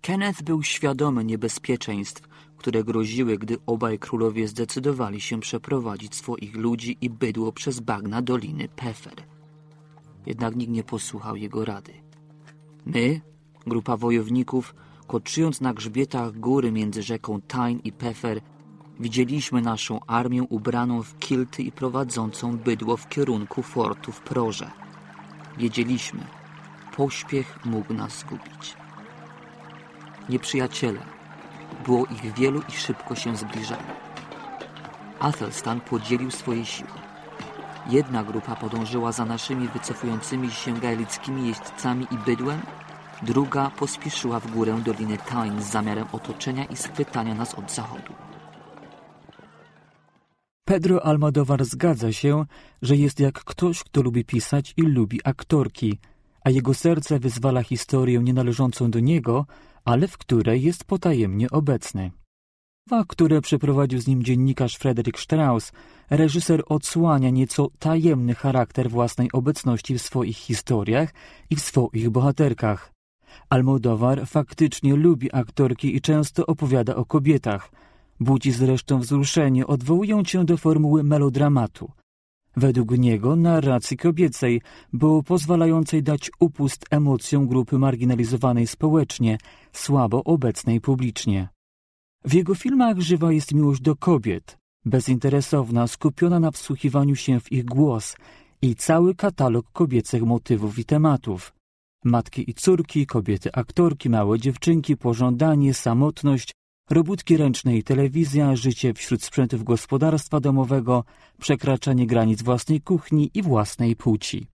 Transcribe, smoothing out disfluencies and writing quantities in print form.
Kenneth był świadomy niebezpieczeństw, które groziły, gdy obaj królowie zdecydowali się przeprowadzić swoich ludzi i bydło przez bagna Doliny Pefer. Jednak nikt nie posłuchał jego rady. My, grupa wojowników, koczując na grzbietach góry między rzeką Tyne i Pefer, widzieliśmy naszą armię ubraną w kilty i prowadzącą bydło w kierunku fortu w Prorze. Wiedzieliśmy, pośpiech mógł nas zgubić. Nieprzyjaciele, było ich wielu i szybko się zbliżali. Athelstan podzielił swoje siły. Jedna grupa podążyła za naszymi wycofującymi się gaelickimi jeźdźcami i bydłem, druga pospieszyła w górę Doliny Tyne z zamiarem otoczenia i schwytania nas od zachodu. Pedro Almodóvar zgadza się, że jest jak ktoś, kto lubi pisać i lubi aktorki, a jego serce wyzwala historię nienależącą do niego, ale w której jest potajemnie obecny. Które przeprowadził z nim dziennikarz Frederick Strauss, reżyser odsłania nieco tajemny charakter własnej obecności w swoich historiach i w swoich bohaterkach. Almodóvar faktycznie lubi aktorki i często opowiada o kobietach. Budzi zresztą wzruszenie, odwołując się do formuły melodramatu. Według niego narracji kobiecej, bo pozwalającej dać upust emocjom grupy marginalizowanej społecznie, słabo obecnej publicznie. W jego filmach żywa jest miłość do kobiet, bezinteresowna, skupiona na wsłuchiwaniu się w ich głos i cały katalog kobiecych motywów i tematów. Matki i córki, kobiety aktorki, małe dziewczynki, pożądanie, samotność, robótki ręczne i telewizja, życie wśród sprzętów gospodarstwa domowego, przekraczanie granic własnej kuchni i własnej płci.